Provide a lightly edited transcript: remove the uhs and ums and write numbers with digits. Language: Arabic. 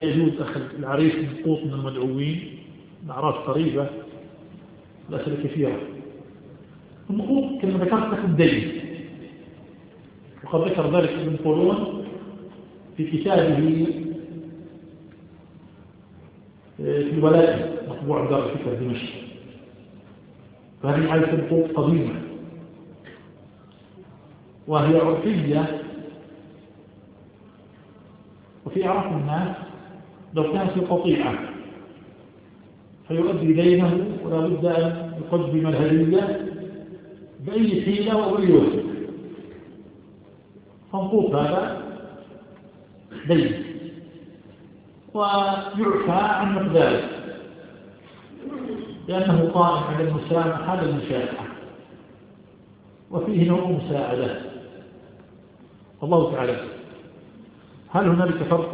يجوز أخذ العريس منقوط من المدعوين، الأعراس قريبة، الأسئلة كثيرة. النقوط كما ذكرت لكم دين، وقد ذكر ذلك ابن قولون في كتابه في الولائم مطبوع دار الفكر دمشق. فهذه عادة النقوط قديمة وهي عرفية، وفي أعراف الناس لو كانت قطيعة فيؤدي دينه ولا بد أن يقدم الهدية بأي حيلة وأي وسط. فنقوط هذا دين ويعفى عن مقداره لأنه قائم على المسامحة على المشاحة، وفيه نوع مساعدة. الله تعالى. هل هنالك فرق